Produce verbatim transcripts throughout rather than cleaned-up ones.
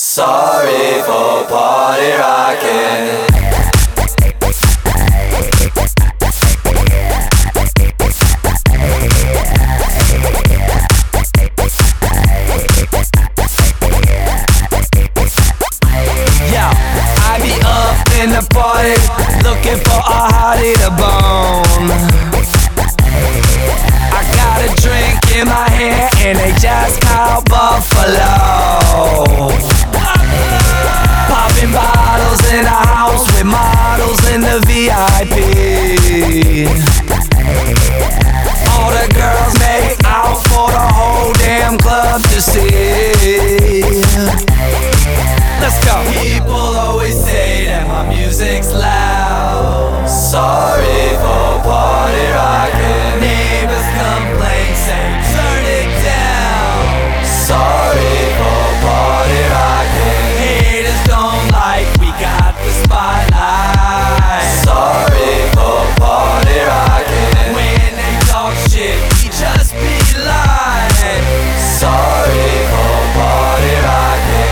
Sorry for party rocking. In the party, looking for a hottie to bone. I got a drink in my hand and they just called Buffalo. Popping bottles in a house with models in the V I P. All the girls make out for the whole damn club to see. Let's go. People always say that my music's loud. Sorry for party rocking. Neighbors complain, say turn it down. Sorry for party rocking. Haters don't like we got the spotlight. Sorry for party rocking. When they talk shit, we just be lying. Sorry for party rocking.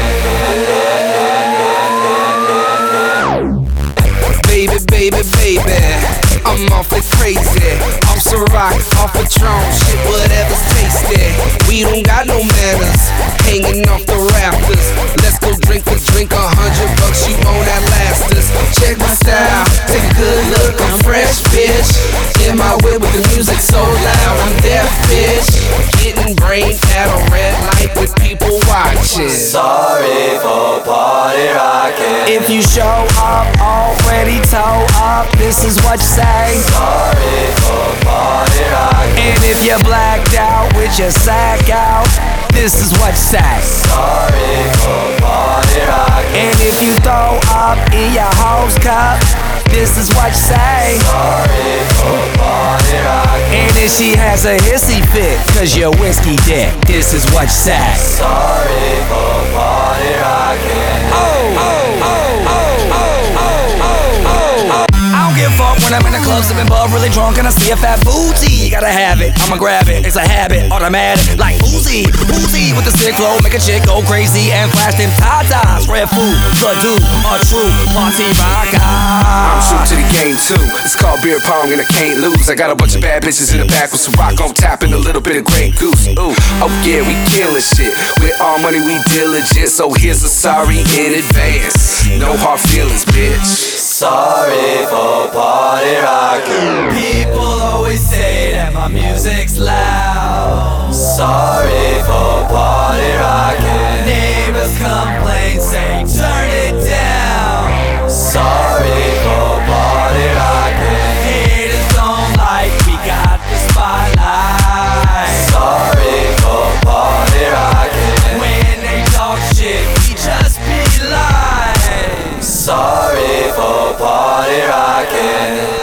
Baby, baby, baby, I'm awfully crazy. Off some rock, off a Patron, shit, whatever's tasty. We don't got no manners, hanging off the rafters. Let's go drink for drink, a hundred bucks, you own that last us. Check my style, take a good look, I'm fresh, bitch. In my whip with the music so loud, I'm deaf, bitch. Getting brain at a red light with people watching. Sorry for party rocking. If you show up already toe up, this is what you say. Sorry for party rocking. And if you're blacked out with your sack out, this is what you say. Sorry for party rocking. And if you throw up in your hose cup, this is what you say. Sorry for party rocking. And if she has a hissy fit, cause you're whiskey dick, this is what you say. Sorry for party rocking. Oh, oh, oh, oh, oh, oh, oh, oh. I don't give a fuck when I'm in the club sipping bub, really drunk and I see a fat booty. You gotta have it, I'ma grab it, it's a habit, automatic, like Uzi, Uzi with the sick flow, make a chick go crazy and flash them tatas. Red food, the dude, a true party rocker. I'm true to the game too. It's called beer pong and I can't lose. I got a bunch of bad bitches in the back with some rock on tap and a little bit of Grey Goose. Ooh, oh yeah, we killing shit. With all money we diligent, so here's a sorry in advance. No hard feelings, bitch. Sorry for party rocking. People always say that my music's loud. Sorry for party rocking. Neighbors complain, say turn it down. Sorry for party rocking. Haters don't like we got the spotlight. Sorry for party rocking. When they talk shit, we just be lying. Sorry for party rocking.